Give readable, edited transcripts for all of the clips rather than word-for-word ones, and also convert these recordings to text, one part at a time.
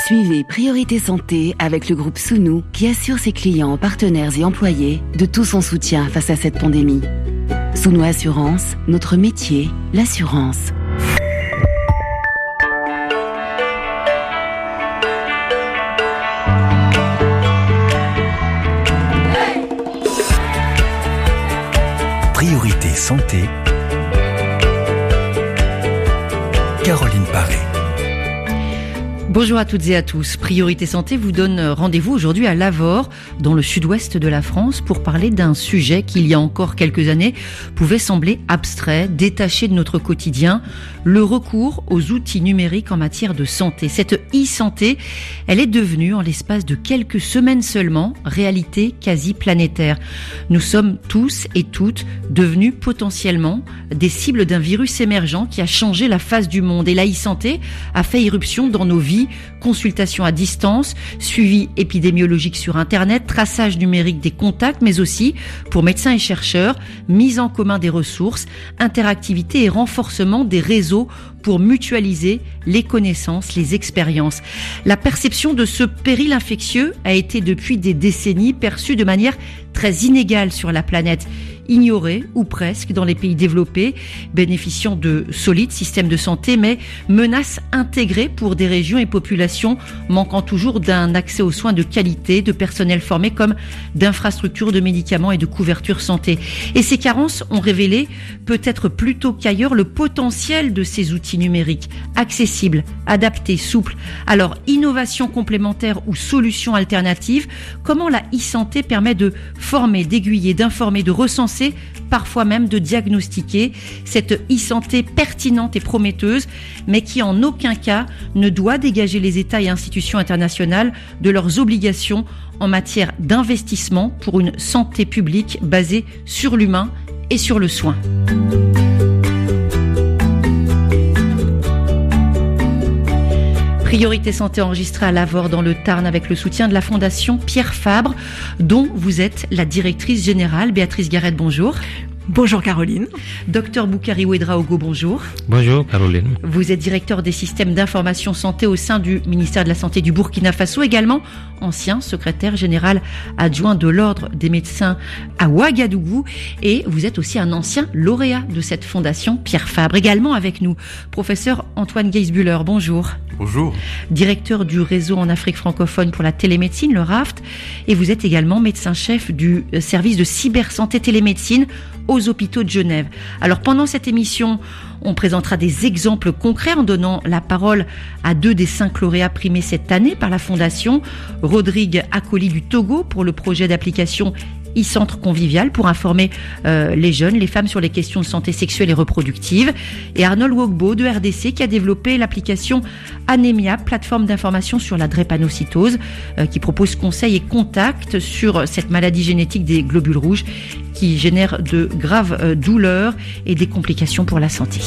Suivez Priorité Santé avec le groupe Sounou qui assure ses clients, partenaires et employés de tout son soutien face à cette pandémie. Sounou Assurance, notre métier, l'assurance. Priorité Santé, Caroline Paré. Bonjour à toutes et à tous. Priorité Santé vous donne rendez-vous aujourd'hui à Lavore, dans le sud-ouest de la France, pour parler d'un sujet qui, il y a encore quelques années, pouvait sembler abstrait, détaché de notre quotidien, le recours aux outils numériques en matière de santé. Cette e-santé, elle est devenue, en l'espace de quelques semaines seulement, réalité quasi planétaire. Nous sommes tous et toutes devenus potentiellement des cibles d'un virus émergent qui a changé la face du monde. Et la e-santé a fait irruption dans nos vies. Consultation à distance, suivi épidémiologique sur Internet, traçage numérique des contacts, mais aussi, pour médecins et chercheurs, mise en commun des ressources, interactivité et renforcement des réseaux pour mutualiser les connaissances, les expériences. La perception de ce péril infectieux a été depuis des décennies perçue de manière très inégale sur la planète. Ignorée, ou presque, dans les pays développés, bénéficiant de solides systèmes de santé, mais menace intégrée pour des régions et populations manquant toujours d'un accès aux soins de qualité, de personnel formé comme d'infrastructures, de médicaments et de couverture santé. Et ces carences ont révélé, peut-être plus tôt qu'ailleurs, le potentiel de ces outils numériques, accessibles, adaptés, souples. Alors, innovation complémentaire ou solution alternative, comment la e-santé permet de former, d'aiguiller, d'informer, de recenser, parfois même de diagnostiquer cette e-santé pertinente et prometteuse, mais qui en aucun cas ne doit dégager les États et institutions internationales de leurs obligations en matière d'investissement pour une santé publique basée sur l'humain et sur le soin. Priorité Santé enregistrée à Lavore dans le Tarn avec le soutien de la Fondation Pierre Fabre, dont vous êtes la directrice générale. Béatrice Garrett, bonjour. Bonjour Caroline. Docteur Boukari Ouedraogo, bonjour. Bonjour Caroline. Vous êtes directeur des systèmes d'information santé au sein du ministère de la Santé du Burkina Faso, également ancien secrétaire général adjoint de l'Ordre des médecins à Ouagadougou, et vous êtes aussi un ancien lauréat de cette fondation Pierre Fabre. Également avec nous, professeur Antoine Geisbuller, bonjour. Bonjour. Directeur du réseau en Afrique francophone pour la télémédecine, le RAFT, et vous êtes également médecin-chef du service de cybersanté télémédecine aux hôpitaux de Genève. Alors pendant cette émission, on présentera des exemples concrets en donnant la parole à 2 des 5 lauréats primés cette année par la Fondation. Rodrigue Akoli du Togo pour le projet d'application e-centre convivial pour informer les jeunes, les femmes sur les questions de santé sexuelle et reproductive. Et Arnold Wogbo de RDC qui a développé l'application Anemia, plateforme d'information sur la drépanocytose, qui propose conseils et contacts sur cette maladie génétique des globules rouges qui génère de graves douleurs et des complications pour la santé.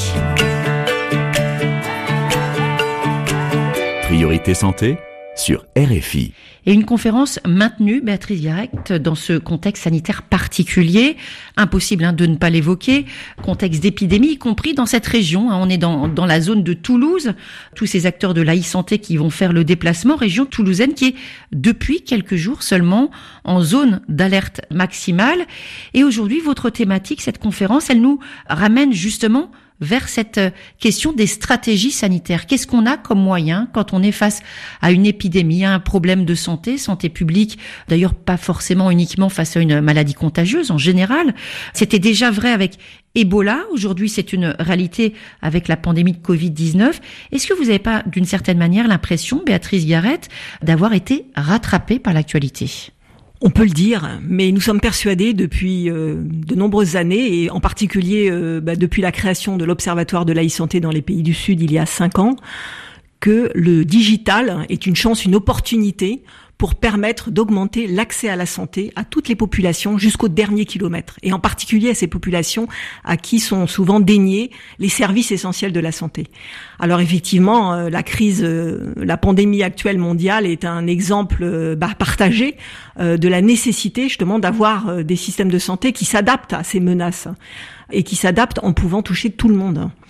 Priorité Santé sur RFI. Et une conférence maintenue, Béatrice Garrett, dans ce contexte sanitaire particulier, impossible de ne pas l'évoquer, contexte d'épidémie, y compris dans cette région. On est dans la zone de Toulouse, tous ces acteurs de la e-santé qui vont faire le déplacement, région toulousaine qui est depuis quelques jours seulement en zone d'alerte maximale. Et aujourd'hui, votre thématique, cette conférence, elle nous ramène justement vers cette question des stratégies sanitaires. Qu'est-ce qu'on a comme moyen quand on est face à une épidémie, à un problème de santé publique, d'ailleurs pas forcément uniquement face à une maladie contagieuse en général. C'était déjà vrai avec Ebola, aujourd'hui c'est une réalité avec la pandémie de Covid-19. Est-ce que vous n'avez pas d'une certaine manière l'impression, Béatrice Garrett, d'avoir été rattrapée par l'actualité ? On peut le dire, mais nous sommes persuadés depuis de nombreuses années, et en particulier depuis la création de l'Observatoire de la e-santé dans les pays du Sud il y a 5 ans, que le digital est une chance, une opportunité pour permettre d'augmenter l'accès à la santé à toutes les populations jusqu'au dernier kilomètre, et en particulier à ces populations à qui sont souvent déniés les services essentiels de la santé. Alors effectivement, la pandémie actuelle mondiale est un exemple partagé de la nécessité justement d'avoir des systèmes de santé qui s'adaptent à ces menaces et qui s'adaptent en pouvant toucher tout le monde.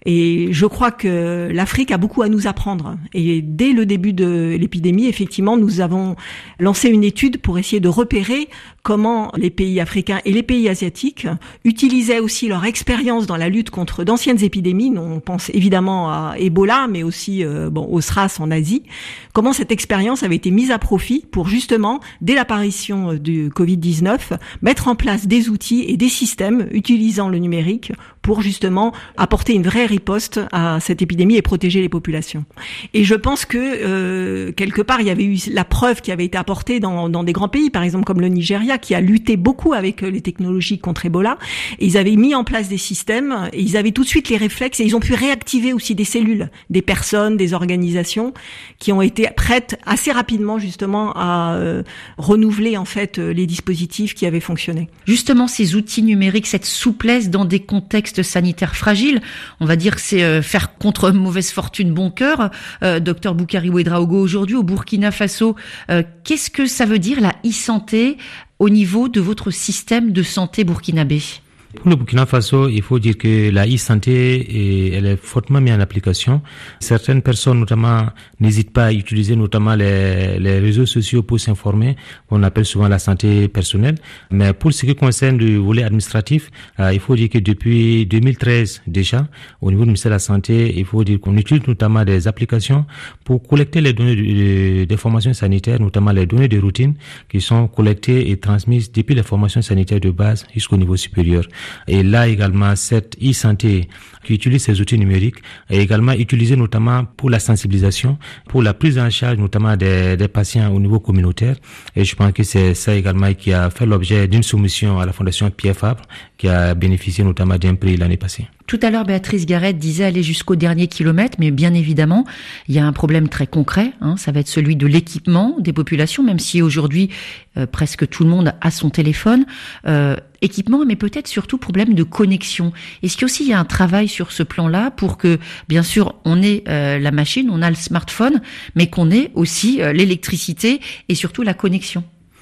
Et je crois que l'Afrique a beaucoup à nous apprendre. Et dès le début de l'épidémie, effectivement, nous avons lancé une étude pour essayer de repérer comment les pays africains et les pays asiatiques utilisaient aussi leur expérience dans la lutte contre d'anciennes épidémies. On pense évidemment à Ebola, mais aussi au SRAS en Asie. Comment cette expérience avait été mise à profit pour justement, dès l'apparition du Covid-19, mettre en place des outils et des systèmes utilisant le numérique pour justement apporter une vraie riposte à cette épidémie et protéger les populations. Et je pense que quelque part, il y avait eu la preuve qui avait été apportée dans des grands pays, par exemple comme le Nigeria, qui a lutté beaucoup avec les technologies contre Ebola. Et ils avaient mis en place des systèmes et ils avaient tout de suite les réflexes et ils ont pu réactiver aussi des cellules, des personnes, des organisations qui ont été prêtes assez rapidement justement à renouveler en fait les dispositifs qui avaient fonctionné. Justement, ces outils numériques, cette souplesse dans des contextes sanitaires fragiles, on va dire que c'est faire contre mauvaise fortune bon cœur. Docteur Boukari Ouedraogo, aujourd'hui au Burkina Faso, qu'est-ce que ça veut dire la e-santé au niveau de votre système de santé burkinabé? Pour le Burkina Faso, il faut dire que la e-santé, elle est fortement mise en application. Certaines personnes, notamment, n'hésitent pas à utiliser notamment les réseaux sociaux pour s'informer. On appelle souvent la santé personnelle. Mais pour ce qui concerne le volet administratif, il faut dire que depuis 2013 déjà, au niveau du ministère de la Santé, il faut dire qu'on utilise notamment des applications pour collecter les données des formations sanitaires, notamment les données de routine qui sont collectées et transmises depuis les formations sanitaires de base jusqu'au niveau supérieur. Et là également, cette e-santé qui utilise ces outils numériques est également utilisée notamment pour la sensibilisation, pour la prise en charge notamment des patients au niveau communautaire. Et je pense que c'est ça également qui a fait l'objet d'une soumission à la Fondation Pierre Fabre, qui a bénéficié notamment d'un prix l'année passée. Tout à l'heure, Béatrice Garrett disait aller jusqu'au dernier kilomètre, mais bien évidemment, il y a un problème très concret, ça va être celui de l'équipement des populations, même si aujourd'hui, presque tout le monde a son téléphone. Équipement, mais peut-être surtout problème de connexion. Est-ce qu'il y a un travail sur ce plan-là pour que, bien sûr, on ait la machine, on a le smartphone, mais qu'on ait aussi l'électricité et surtout la connexion?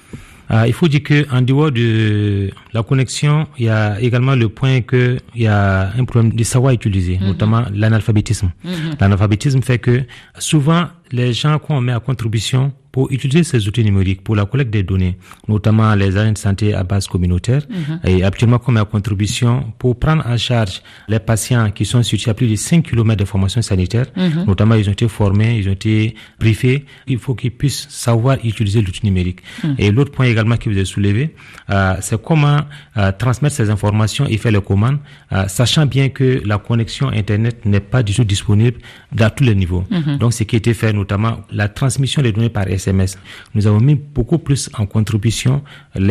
Il faut dire que en dehors de la connexion, il y a également le point que il y a un problème de savoir utiliser, notamment l'analphabétisme. L'analphabétisme fait que souvent les gens qu'on met à contribution pour utiliser ces outils numériques pour la collecte des données, notamment les agents de santé à base communautaire, et actuellement qu'on met à contribution pour prendre en charge les patients qui sont situés à plus de 5 km de formation sanitaire, notamment ils ont été formés, ils ont été briefés, il faut qu'ils puissent savoir utiliser l'outil numérique. Et l'autre point également que vous avez soulevé, c'est comment transmettre ces informations et faire les commandes, sachant bien que la connexion Internet n'est pas du tout disponible à tous les niveaux. Donc ce qui a été fait, notamment la transmission des données par SMS. Nous avons mis beaucoup plus en contribution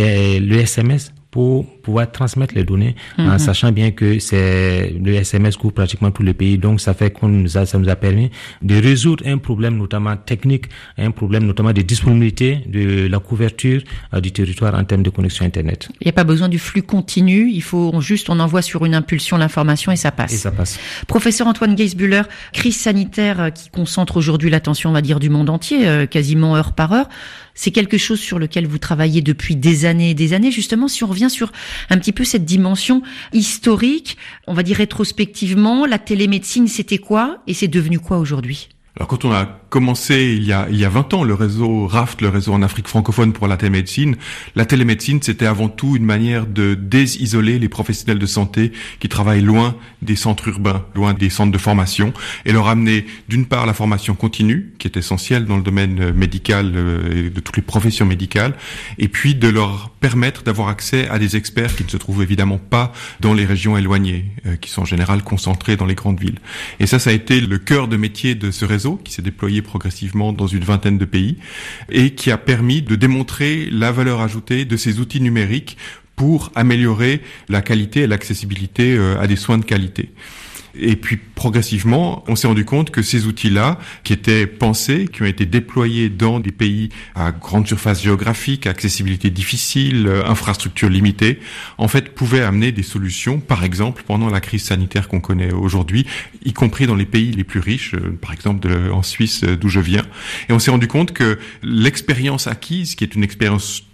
le SMS pour pouvoir transmettre les données, en sachant bien que le SMS couvre pratiquement tout le pays. Donc, ça fait ça nous a permis de résoudre un problème notamment technique, un problème notamment de disponibilité de la couverture du territoire en termes de connexion Internet. Il n'y a pas besoin du flux continu, on envoie sur une impulsion l'information et ça passe. Et ça passe. Professeur Antoine Geisbühler, crise sanitaire qui concentre aujourd'hui l'attention, on va dire, du monde entier, quasiment heure par heure. C'est quelque chose sur lequel vous travaillez depuis des années et des années. Justement, si on revient sur un petit peu cette dimension historique, on va dire rétrospectivement, la télémédecine, c'était quoi et c'est devenu quoi aujourd'hui? Alors quand on a commencé il y a 20 ans, le réseau RAFT, le réseau en Afrique francophone pour la télémédecine c'était avant tout une manière de désisoler les professionnels de santé qui travaillent loin des centres urbains, loin des centres de formation, et leur amener d'une part la formation continue, qui est essentielle dans le domaine médical et de toutes les professions médicales, et puis de leur permettre d'avoir accès à des experts qui ne se trouvent évidemment pas dans les régions éloignées, qui sont en général concentrés dans les grandes villes. Et ça a été le cœur de métier de ce réseau, qui s'est déployé progressivement dans une vingtaine de pays et qui a permis de démontrer la valeur ajoutée de ces outils numériques pour améliorer la qualité et l'accessibilité à des soins de qualité. Et puis progressivement, on s'est rendu compte que ces outils-là, qui étaient pensés, qui ont été déployés dans des pays à grande surface géographique, accessibilité difficile, infrastructures limitées, en fait pouvaient amener des solutions, par exemple pendant la crise sanitaire qu'on connaît aujourd'hui, y compris dans les pays les plus riches, par exemple en Suisse d'où je viens. Et on s'est rendu compte que l'expérience acquise, qui est une expérience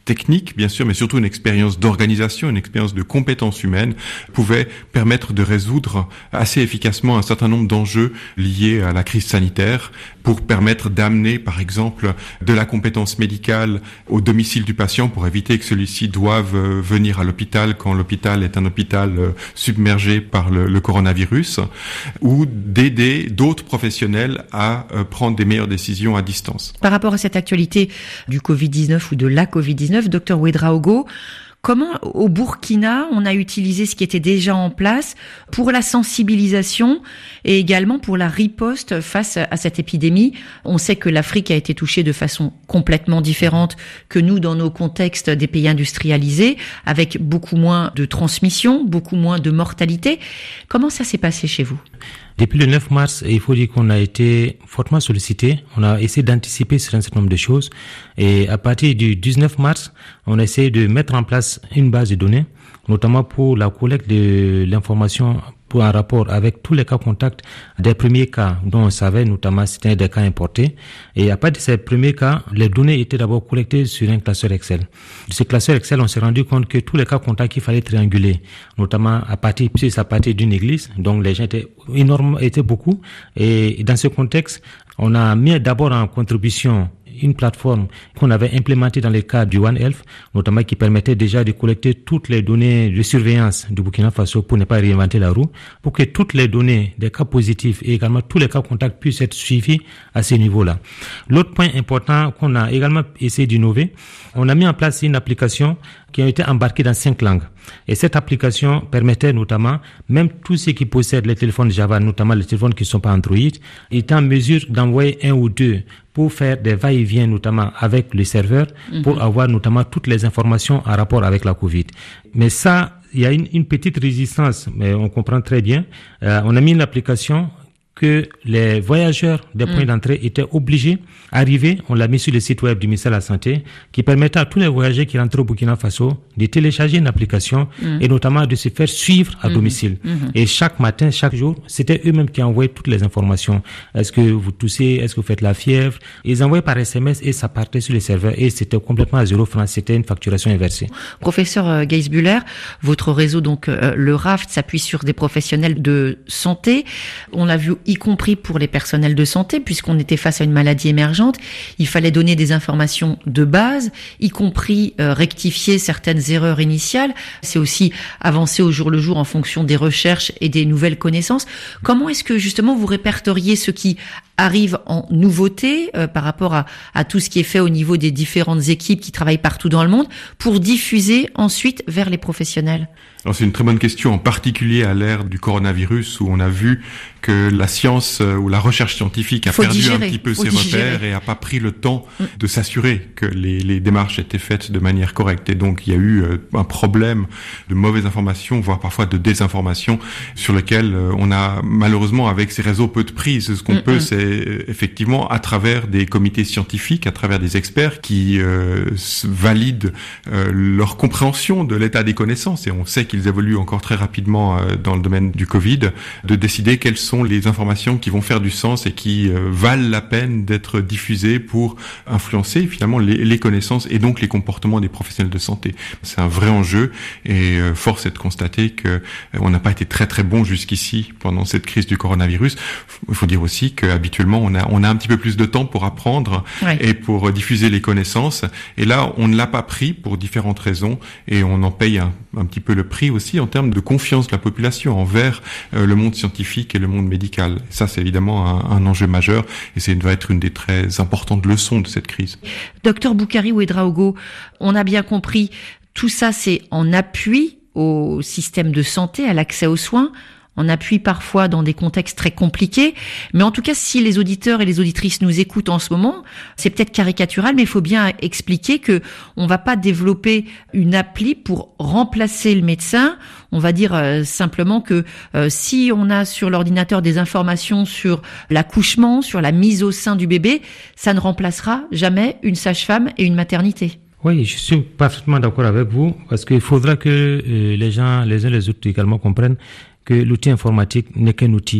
technique, bien sûr, mais surtout une expérience d'organisation, une expérience de compétences humaines, pouvait permettre de résoudre assez efficacement un certain nombre d'enjeux liés à la crise sanitaire, pour permettre d'amener, par exemple, de la compétence médicale au domicile du patient, pour éviter que celui-ci doive venir à l'hôpital quand l'hôpital est un hôpital submergé par le coronavirus, ou d'aider d'autres professionnels à prendre des meilleures décisions à distance. Par rapport à cette actualité du Covid-19 ou de la Covid-19, Dr Ouedraogo, comment au Burkina on a utilisé ce qui était déjà en place pour la sensibilisation et également pour la riposte face à cette épidémie? On sait que l'Afrique a été touchée de façon complètement différente que nous dans nos contextes des pays industrialisés, avec beaucoup moins de transmission, beaucoup moins de mortalité. Comment ça s'est passé chez vous? Depuis le 9 mars, il faut dire qu'on a été fortement sollicité. On a essayé d'anticiper sur un certain nombre de choses. Et à partir du 19 mars, on a essayé de mettre en place une base de données, notamment pour la collecte de l'information pour un rapport avec tous les cas contacts des premiers cas dont on savait, notamment c'était des cas importés. Et à partir de ces premiers cas, les données étaient d'abord collectées sur un classeur Excel. De ce classeur Excel, on s'est rendu compte que tous les cas contacts qu'il fallait trianguler, notamment à partir d'une église, donc les gens étaient beaucoup. Et dans ce contexte, on a mis d'abord en contribution une plateforme qu'on avait implémentée dans le cadre du One Health, notamment qui permettait déjà de collecter toutes les données de surveillance du Burkina Faso pour ne pas réinventer la roue, pour que toutes les données des cas positifs et également tous les cas contacts puissent être suivis à ce niveau-là. L'autre point important qu'on a également essayé d'innover, on a mis en place une application qui a été embarquée dans 5 langues. Et cette application permettait notamment, même tous ceux qui possèdent les téléphones Java, notamment les téléphones qui ne sont pas Android, étaient en mesure d'envoyer 1 ou 2 pour faire des va-et-vient notamment avec le serveur, pour avoir notamment toutes les informations en rapport avec la Covid. Mais ça, il y a une petite résistance, mais on comprend très bien. On a mis une application que les voyageurs des points d'entrée étaient obligés d'arriver, on l'a mis sur le site web du ministère de la Santé, qui permettait à tous les voyageurs qui rentraient au Burkina Faso de télécharger une application et notamment de se faire suivre à domicile. Et chaque matin, chaque jour, c'était eux-mêmes qui envoyaient toutes les informations. Est-ce que vous toussez? Est-ce que vous faites la fièvre? Ils envoyaient par SMS et ça partait sur les serveurs et c'était complètement à 0 francs. C'était une facturation inversée. Professeur Geisbuller, votre réseau, donc le RAFT, s'appuie sur des professionnels de santé. On l'a vu y compris pour les personnels de santé, puisqu'on était face à une maladie émergente. Il fallait donner des informations de base, y compris rectifier certaines erreurs initiales. C'est aussi avancer au jour le jour en fonction des recherches et des nouvelles connaissances. Comment est-ce que justement vous répertoriez ce qui arrive en nouveauté par rapport à tout ce qui est fait au niveau des différentes équipes qui travaillent partout dans le monde pour diffuser ensuite vers les professionnels? Alors c'est une très bonne question, en particulier à l'ère du coronavirus où on a vu que la science ou la recherche scientifique a perdu un petit peu ses repères et a pas pris le temps de s'assurer que les démarches étaient faites de manière correcte. Et donc il y a eu un problème de mauvaise information, voire parfois de désinformation, sur lequel on a malheureusement avec ces réseaux peu de prise. Ce qu'on peut, c'est effectivement à travers des comités scientifiques, à travers des experts qui valident leur compréhension de l'état des connaissances, et on sait qu'ils évoluent encore très rapidement dans le domaine du Covid, de décider quelles sont les informations qui vont faire du sens et qui valent la peine d'être diffusées pour influencer finalement les connaissances et donc les comportements des professionnels de santé. C'est un vrai enjeu et force est de constater que on n'a pas été très très bon jusqu'ici pendant cette crise du coronavirus. Il faut dire aussi qu'habituellement on a un petit peu plus de temps pour apprendre et pour diffuser les connaissances, et là on ne l'a pas pris pour différentes raisons et on en paye un petit peu le prix aussi en termes de confiance de la population envers le monde scientifique et le monde médical. Ça, c'est évidemment un enjeu majeur et ça va être une des très importantes leçons de cette crise. Docteur Boukari Ouedraogo, on a bien compris, tout ça c'est en appui au système de santé, à l'accès aux soins, en appui parfois dans des contextes très compliqués. Mais en tout cas, si les auditeurs et les auditrices nous écoutent en ce moment, c'est peut-être caricatural, mais il faut bien expliquer que on va pas développer une appli pour remplacer le médecin. On va dire simplement que si on a sur l'ordinateur des informations sur l'accouchement, sur la mise au sein du bébé, ça ne remplacera jamais une sage-femme et une maternité. Oui, je suis parfaitement d'accord avec vous, parce qu'il faudra que les gens, les uns les autres également comprennent que l'outil informatique n'est qu'un outil.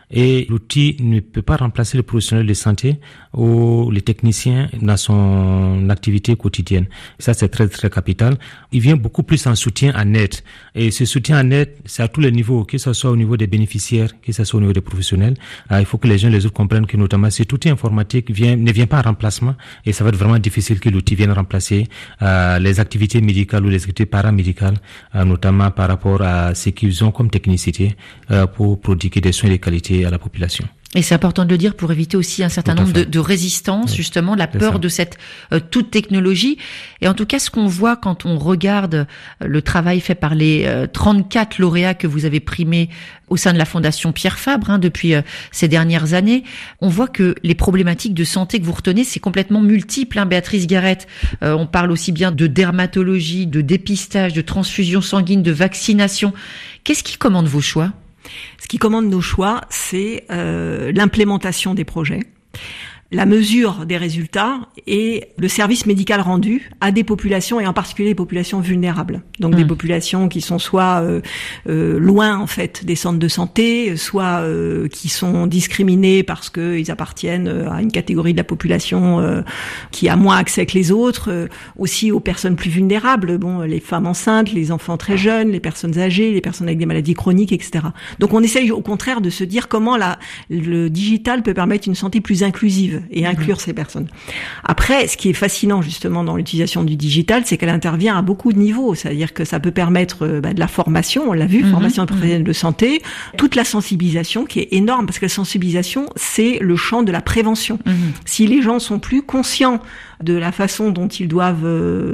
et l'outil ne peut pas remplacer le professionnel de santé ou les techniciens dans son activité quotidienne. Ça, c'est très, très capital. Il vient beaucoup plus en soutien, en aide. Et ce soutien en aide, c'est à tous les niveaux, que ce soit au niveau des bénéficiaires, que ce soit au niveau des professionnels. Il faut que les gens, les autres comprennent que notamment cet outil informatique ne vient pas en remplacement, et ça va être vraiment difficile que l'outil vienne remplacer les activités médicales ou les activités paramédicales, notamment par rapport à ce qu'ils ont comme technicité pour prodiguer des soins de qualité à la population. Et c'est important de le dire pour éviter aussi un certain nombre de résistances, justement, la peur de cette toute technologie. Et en tout cas, ce qu'on voit quand on regarde le travail fait par les 34 lauréats que vous avez primés au sein de la Fondation Pierre Fabre depuis ces dernières années, on voit que les problématiques de santé que vous retenez, c'est complètement multiple. Béatrice Garrett, on parle aussi bien de dermatologie, de dépistage, de transfusion sanguine, de vaccination. Qu'est-ce qui commande vos choix ? Ce qui commande nos choix, c'est l'implémentation des projets, la mesure des résultats et le service médical rendu à des populations, et en particulier des populations vulnérables. Donc des populations qui sont soit loin en fait des centres de santé, soit qui sont discriminées parce qu'ils appartiennent à une catégorie de la population qui a moins accès que les autres, aussi aux personnes plus vulnérables, les femmes enceintes, les enfants très jeunes, les personnes âgées, les personnes avec des maladies chroniques, etc. Donc on essaye au contraire de se dire comment le digital peut permettre une santé plus inclusive et inclure ces personnes. Après, ce qui est fascinant justement dans l'utilisation du digital, c'est qu'elle intervient à beaucoup de niveaux. C'est-à-dire que ça peut permettre de la formation, on l'a vu, formation des professionnels de santé, toute la sensibilisation qui est énorme, parce que la sensibilisation, c'est le champ de la prévention. Si les gens sont plus conscients de la façon dont ils doivent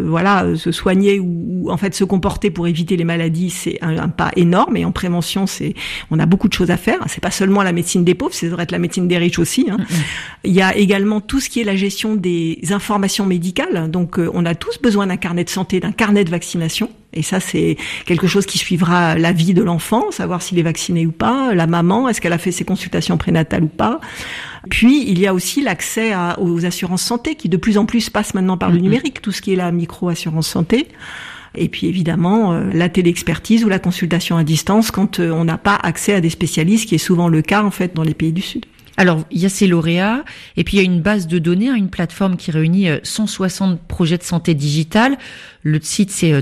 se soigner ou en fait se comporter pour éviter les maladies, c'est un pas énorme. Et en prévention, on a beaucoup de choses à faire. C'est pas seulement la médecine des pauvres, ça devrait être la médecine des riches aussi. Il y a également tout ce qui est la gestion des informations médicales. Donc on a tous besoin d'un carnet de santé, d'un carnet de vaccination. Et ça, c'est quelque chose qui suivra la vie de l'enfant, savoir s'il est vacciné ou pas, la maman, est-ce qu'elle a fait ses consultations prénatales ou pas. Puis, il y a aussi l'accès aux assurances santé qui de plus en plus passe maintenant par le numérique, tout ce qui est la micro-assurance santé. Et puis, évidemment, la téléexpertise ou la consultation à distance quand on n'a pas accès à des spécialistes, qui est souvent le cas, en fait, dans les pays du Sud. Alors, il y a ces lauréats, et puis il y a une base de données, une plateforme qui réunit 160 projets de santé digitale. Le site, c'est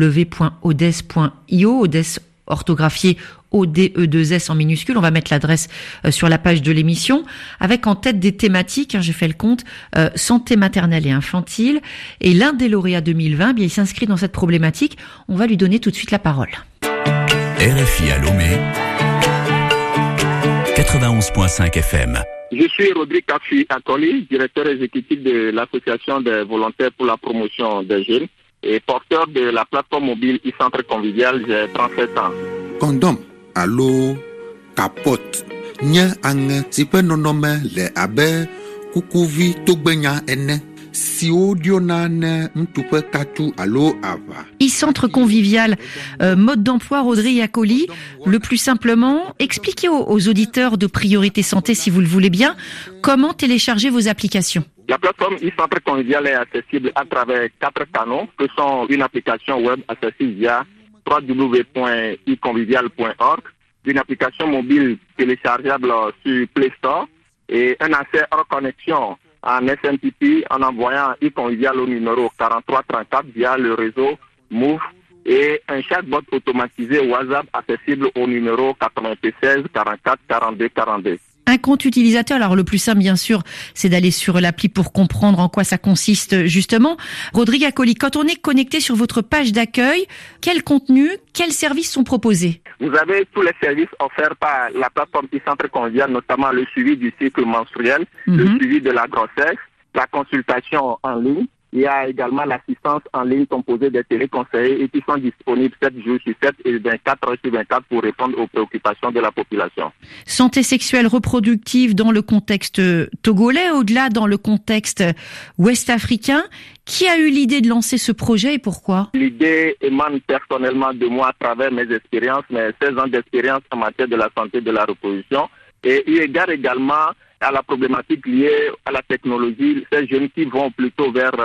www.odes.io, Odes orthographié ODE2S en minuscule. On va mettre l'adresse sur la page de l'émission, avec en tête des thématiques, j'ai fait le compte, santé maternelle et infantile. Et l'un des lauréats 2020, il s'inscrit dans cette problématique. On va lui donner tout de suite la parole. RFI à Lomé, 91.5 FM. Je suis Rodrigue Akoli, directeur exécutif de l'Association des volontaires pour la promotion des jeunes et porteur de la plateforme mobile e-centre convivial. J'ai 37 ans. Condom, allo, capote, nye ange tipe nonome le abe kukuvi togbenya ene. Si audionane mtupe katu allo ava. E-centre convivial, mode d'emploi Rodrigue Akoli. Le plus simplement, expliquez aux auditeurs de Priorité Santé, si vous le voulez bien, comment télécharger vos applications. La plateforme e-centre convivial est accessible à travers 4 canaux, que sont une application web accessible via www.iconvivial.org, une application mobile téléchargeable sur Play Store et un accès hors connexion en SMTP en envoyant e-convivial au numéro 4334 via le réseau Move et un chatbot automatisé WhatsApp accessible au numéro 96 44 42 42. Un compte utilisateur, alors le plus simple bien sûr, c'est d'aller sur l'appli pour comprendre en quoi ça consiste justement. Rodrigue Akoli, quand on est connecté sur votre page d'accueil, quel contenu, quels services sont proposés? Vous avez tous les services offerts par la plateforme e-centre convivial, notamment le suivi du cycle menstruel, le suivi de la grossesse, la consultation en ligne. Il y a également l'assistance en ligne composée des téléconseillers et qui sont disponibles 7 jours sur 7 et 24 heures sur 24 pour répondre aux préoccupations de la population. Santé sexuelle reproductive dans le contexte togolais, au-delà dans le contexte ouest-africain. Qui a eu l'idée de lancer ce projet et pourquoi? L'idée émane personnellement de moi à travers mes expériences, mes 16 ans d'expérience en matière de la santé et de la reproduction. Et eu égard également à la problématique liée à la technologie, ces jeunes qui vont plutôt vers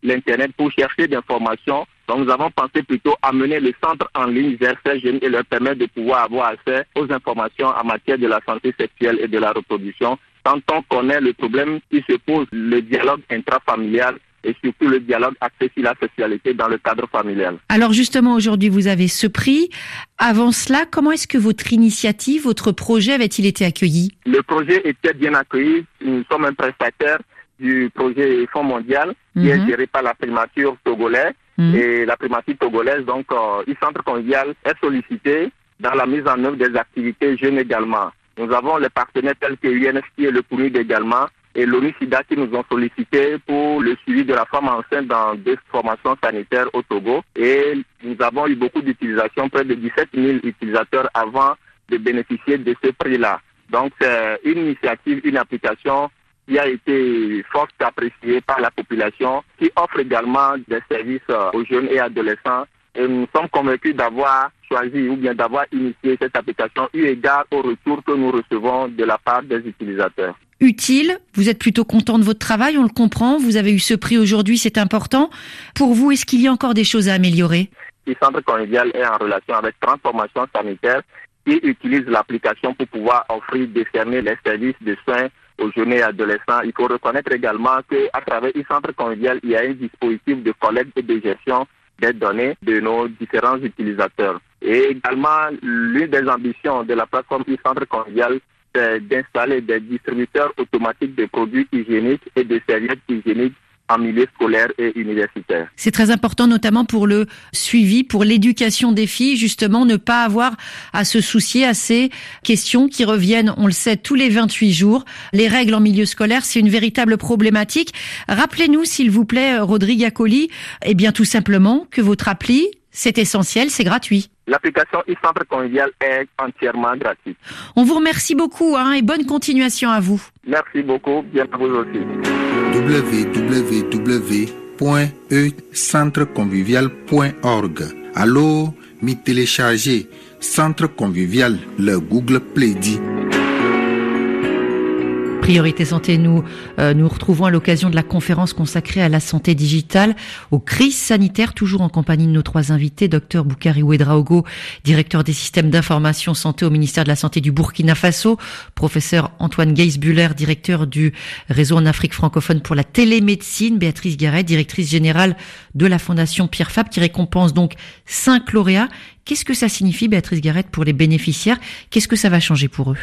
l'Internet pour chercher des informations. Donc nous avons pensé plutôt amener le centre en ligne vers ces jeunes et leur permettre de pouvoir avoir accès aux informations en matière de la santé sexuelle et de la reproduction. Quand on connaît le problème qui se pose, le dialogue intrafamilial et surtout le dialogue axé sur la sexualité dans le cadre familial. Alors justement, aujourd'hui, vous avez ce prix. Avant cela, comment est-ce que votre initiative, votre projet avait-il été accueilli? Le projet était bien accueilli. Nous sommes un prestataire du projet Fonds mondial qui est géré par la primature togolaise. Et la primature togolaise, donc, e-centre convivial est sollicité dans la mise en œuvre des activités jeunes également. Nous avons les partenaires tels que UNFPA et le PNUD également, et l'ONU-SIDA qui nous ont sollicité pour le suivi de la femme enceinte dans 2 formations sanitaires au Togo. Et nous avons eu beaucoup d'utilisations, près de 17 000 utilisateurs avant de bénéficier de ce prix-là. Donc c'est une initiative, une application qui a été fort appréciée par la population, qui offre également des services aux jeunes et adolescents. Et nous sommes convaincus d'avoir choisi ou bien d'avoir initié cette application eu égard au retour que nous recevons de la part des utilisateurs. Utile, vous êtes plutôt content de votre travail, on le comprend, vous avez eu ce prix aujourd'hui, c'est important. Pour vous, est-ce qu'il y a encore des choses à améliorer? Le centre convivial est en relation avec Transformation Sanitaire qui utilise l'application pour pouvoir offrir, décerner les services de soins aux jeunes et adolescents. Il faut reconnaître également qu'à travers le centre convivial, il y a un dispositif de collecte et de gestion des données de nos différents utilisateurs. Et également, l'une des ambitions de la plateforme e-centre convivial, c'est d'installer des distributeurs automatiques de produits hygiéniques et de serviettes hygiéniques en milieu scolaire et universitaire. C'est très important, notamment pour le suivi, pour l'éducation des filles, justement, ne pas avoir à se soucier à ces questions qui reviennent, on le sait, tous les 28 jours. Les règles en milieu scolaire, c'est une véritable problématique. Rappelez-nous, s'il vous plaît, Rodrigue Accoli, eh bien, tout simplement, que votre appli, c'est essentiel, c'est gratuit. L'application e-centre convivial est entièrement gratuite. On vous remercie beaucoup et bonne continuation à vous. Merci beaucoup, bien à vous aussi. www.ecentreconvivial.org. Allô, m'y télécharger Centre Convivial, le Google Play dit. Priorité Santé, nous retrouvons à l'occasion de la conférence consacrée à la santé digitale, aux crises sanitaires, toujours en compagnie de nos 3 invités, Dr Boukari Ouedraogo, directeur des systèmes d'information santé au ministère de la Santé du Burkina Faso, professeur Antoine Geisbuller, directeur du réseau en Afrique francophone pour la télémédecine, Béatrice Garrett, directrice générale de la Fondation Pierre Fabre, qui récompense donc 5 lauréats. Qu'est-ce que ça signifie, Béatrice Garrett, pour les bénéficiaires? Qu'est-ce que ça va changer pour eux?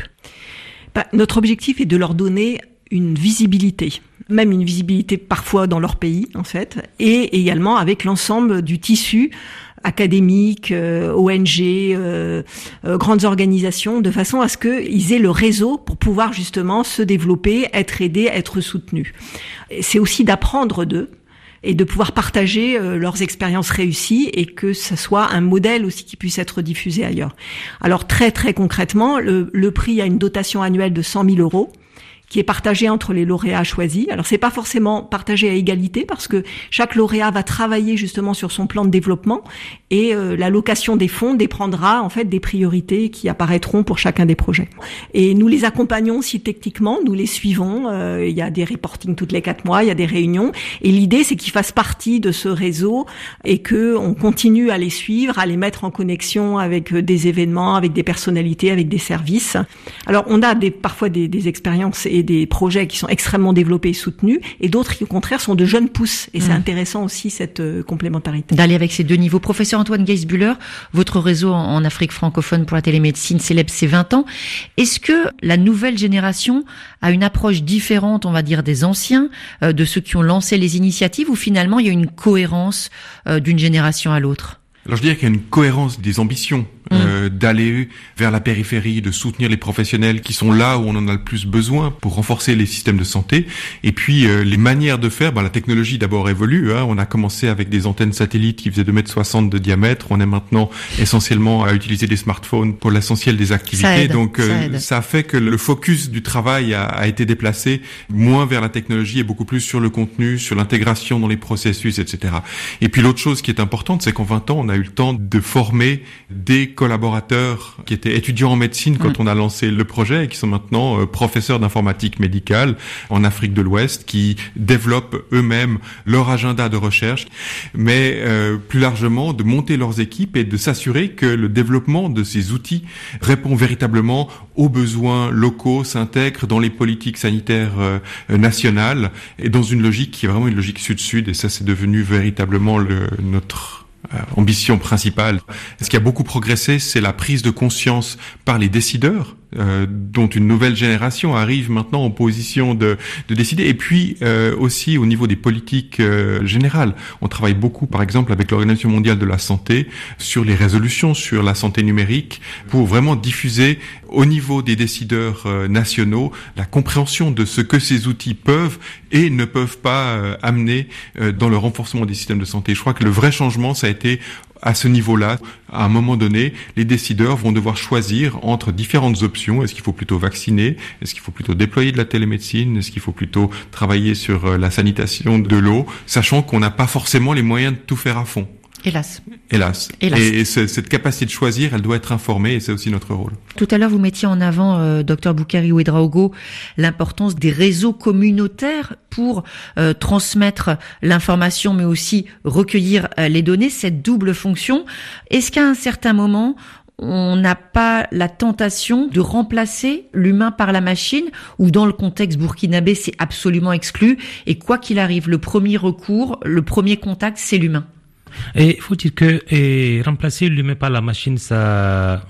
Notre objectif est de leur donner une visibilité, même une visibilité parfois dans leur pays en fait, et également avec l'ensemble du tissu académique, ONG, grandes organisations, de façon à ce qu'ils aient le réseau pour pouvoir justement se développer, être aidés, être soutenus. C'est aussi d'apprendre d'eux et de pouvoir partager leurs expériences réussies et que ce soit un modèle aussi qui puisse être diffusé ailleurs. Alors très très concrètement, le prix a une dotation annuelle de 100 000 € qui est partagé entre les lauréats choisis. Alors c'est pas forcément partagé à égalité parce que chaque lauréat va travailler justement sur son plan de développement et l'allocation des fonds dépendra en fait des priorités qui apparaîtront pour chacun des projets. Et nous les accompagnons aussi techniquement, nous les suivons. Il y a des reportings toutes les 4 mois, il y a des réunions et l'idée c'est qu'ils fassent partie de ce réseau et que on continue à les suivre, à les mettre en connexion avec des événements, avec des personnalités, avec des services. Alors on a parfois des expériences et des projets qui sont extrêmement développés et soutenus, et d'autres qui au contraire sont de jeunes pousses. Et c'est intéressant aussi cette complémentarité. D'aller avec ces 2 niveaux. Professeur Antoine Geisbuller, votre réseau en Afrique francophone pour la télémédecine célèbre ses 20 ans. Est-ce que la nouvelle génération a une approche différente, on va dire, des anciens, de ceux qui ont lancé les initiatives, ou finalement il y a une cohérence d'une génération à l'autre? Alors je dirais qu'il y a une cohérence des ambitions d'aller vers la périphérie, de soutenir les professionnels qui sont là où on en a le plus besoin pour renforcer les systèmes de santé. Et puis les manières de faire, la technologie d'abord évolue. On a commencé avec des antennes satellites qui faisaient 2,60 m de diamètre. On est maintenant essentiellement à utiliser des smartphones pour l'essentiel des activités. Donc ça a fait que le focus du travail a été déplacé moins vers la technologie et beaucoup plus sur le contenu, sur l'intégration dans les processus, etc. Et puis l'autre chose qui est importante, c'est qu'en 20 ans, on a eu le temps de former des collaborateurs qui étaient étudiants en médecine quand on a lancé le projet et qui sont maintenant professeurs d'informatique médicale en Afrique de l'Ouest, qui développent eux-mêmes leur agenda de recherche, mais plus largement de monter leurs équipes et de s'assurer que le développement de ces outils répond véritablement aux besoins locaux, s'intègre dans les politiques sanitaires nationales et dans une logique qui est vraiment une logique sud-sud, et ça c'est devenu véritablement notre ambition principale. Ce qui a beaucoup progressé, c'est la prise de conscience par les décideurs, dont une nouvelle génération arrive maintenant en position de décider, et puis aussi au niveau des politiques générales. On travaille beaucoup, par exemple, avec l'Organisation mondiale de la santé sur les résolutions sur la santé numérique pour vraiment diffuser au niveau des décideurs nationaux la compréhension de ce que ces outils peuvent et ne peuvent pas amener dans le renforcement des systèmes de santé. Je crois que le vrai changement, ça a été à ce niveau-là. À un moment donné, les décideurs vont devoir choisir entre différentes options. Est-ce qu'il faut plutôt vacciner? Est-ce qu'il faut plutôt déployer de la télémédecine? Est-ce qu'il faut plutôt travailler sur la sanitation de l'eau? Sachant qu'on n'a pas forcément les moyens de tout faire à fond. Hélas. Et cette capacité de choisir, elle doit être informée, et c'est aussi notre rôle. Tout à l'heure, vous mettiez en avant, Dr Boukari Ouedraogo, l'importance des réseaux communautaires pour transmettre l'information, mais aussi recueillir les données, cette double fonction. Est-ce qu'à un certain moment, on n'a pas la tentation de remplacer l'humain par la machine, ou dans le contexte burkinabé, c'est absolument exclu, et quoi qu'il arrive, le premier recours, le premier contact, c'est l'humain? Et il faut dire que remplacer l'humain par la machine, ça,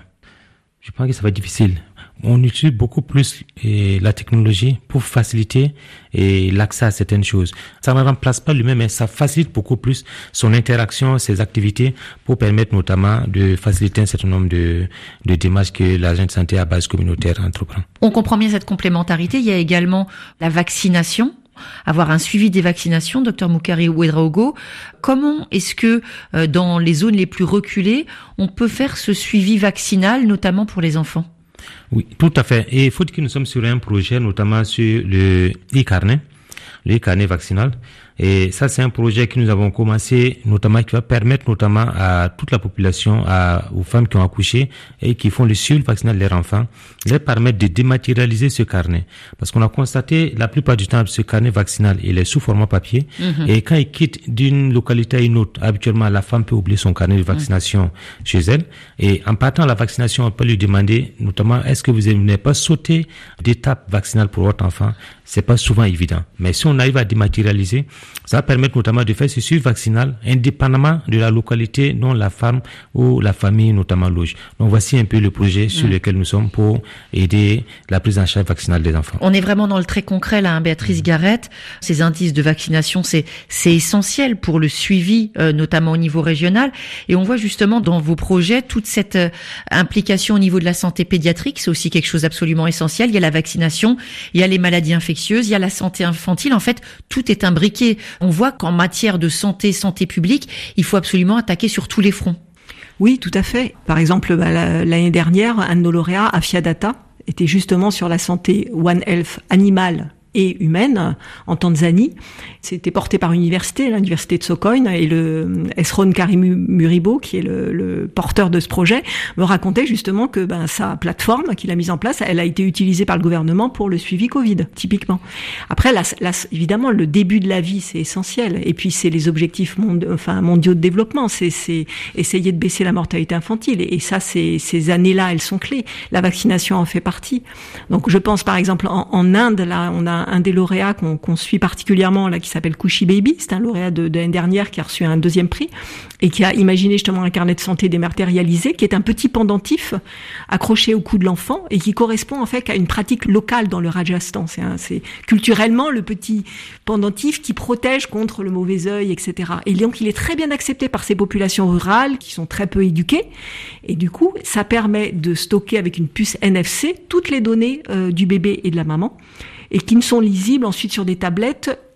je pense que ça va être difficile. On utilise beaucoup plus la technologie pour faciliter l'accès à certaines choses. Ça ne remplace pas l'humain, mais ça facilite beaucoup plus son interaction, ses activités, pour permettre notamment de faciliter un certain nombre de démarches que l'agent de santé à base communautaire entreprend. On comprend bien cette complémentarité. Il y a également la vaccination. Avoir un suivi des vaccinations, Dr Boukari Ouedraogo. Comment est-ce que dans les zones les plus reculées, on peut faire ce suivi vaccinal, notamment pour les enfants? Oui, tout à fait. Et il faut dire que nous sommes sur un projet, notamment sur le e-carnet vaccinal. Et ça, c'est un projet que nous avons commencé, notamment, qui va permettre notamment à toute la population, aux femmes qui ont accouché et qui font le suivi vaccinal de leurs enfants, leur permettre de dématérialiser ce carnet. Parce qu'on a constaté, la plupart du temps, ce carnet vaccinal, il est sous format papier. Et quand il quitte d'une localité à une autre, habituellement, la femme peut oublier son carnet de vaccination chez elle. Et en partant à la vaccination, on peut lui demander, notamment, est-ce que vous n'avez pas sauté d'étape vaccinale pour votre enfant? C'est pas souvent évident. Mais si on arrive à dématérialiser, ça va permettre notamment de faire ce suivi vaccinal indépendamment de la localité dont la femme ou la famille notamment loge. Donc voici un peu le projet sur lequel nous sommes pour aider la prise en charge vaccinale des enfants. On est vraiment dans le très concret là, Béatrice Garrett. Ces indices de vaccination, c'est essentiel pour le suivi, notamment au niveau régional. Et on voit justement dans vos projets toute cette implication au niveau de la santé pédiatrique. C'est aussi quelque chose d'absolument essentiel. Il y a la vaccination, il y a les maladies infectieuses, il y a la santé infantile. En fait, tout est imbriqué. On voit qu'en matière de santé publique, il faut absolument attaquer sur tous les fronts. Oui, tout à fait. Par exemple, l'année dernière, un de nos lauréats, Afia Data, était justement sur la santé One Health animale et humaine en Tanzanie. C'était porté par l'université de Sokoine, et le Esron Karim Muribo, qui est le porteur de ce projet, me racontait justement que sa plateforme qu'il a mise en place, elle a été utilisée par le gouvernement pour le suivi Covid, typiquement. Après, évidemment, le début de la vie, c'est essentiel. Et puis, c'est les objectifs mondiaux de développement. C'est essayer de baisser la mortalité infantile. Et ça, ces années-là, elles sont clés. La vaccination en fait partie. Donc, je pense, par exemple, en Inde, là, on a un des lauréats qu'on suit particulièrement, là, qui s'appelle Kushi Baby. C'est un lauréat de l'année dernière qui a reçu un 2e prix et qui a imaginé justement un carnet de santé dématérialisé, qui est un petit pendentif accroché au cou de l'enfant et qui correspond en fait à une pratique locale dans le Rajasthan. C'est culturellement le petit pendentif qui protège contre le mauvais œil, etc. Et donc il est très bien accepté par ces populations rurales qui sont très peu éduquées. Et du coup, ça permet de stocker avec une puce NFC toutes les données du bébé et de la maman, et qui ne sont lisibles ensuite sur des tablettes